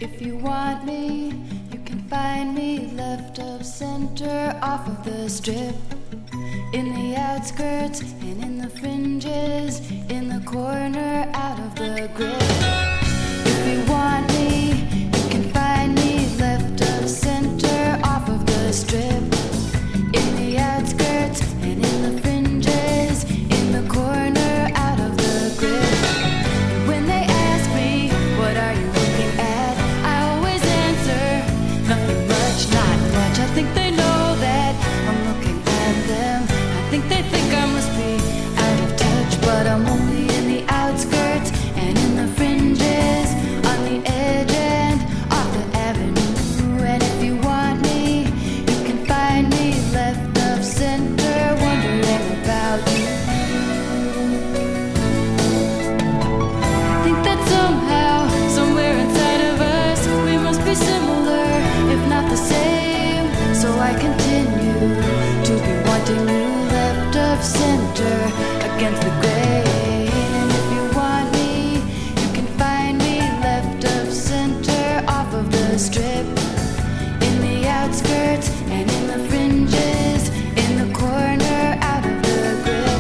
If you want me, you can find me left of center, off of the strip, in the outskirts and in the fringes, in the corner, out of the grip. If you want me, you can find me left of center, off of the strip, in the outskirts and in the fringes, in the corner, out of the grip. And when they ask me, what are you looking at? I always answer, nothing much, not much. I think they know that I'm looking at them. I think they think I must be out of touch, but I'm only in the outskirts and in the fringes, on the edge and off the avenue. And if you want me, you can find me left of center, wondering about you. I think that somehow, somewhere inside of us, we must be similar, if not the same. So I continue to be wanting you left of center, against the grain. And if you want me, you can find me left of center, off of the strip, in the outskirts and in the fringes, in the corner, out of the grip.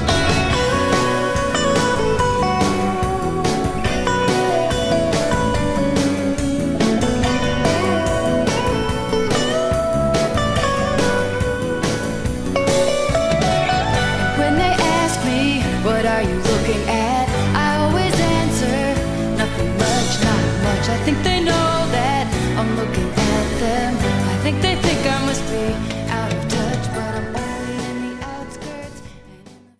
When they ask me, what are you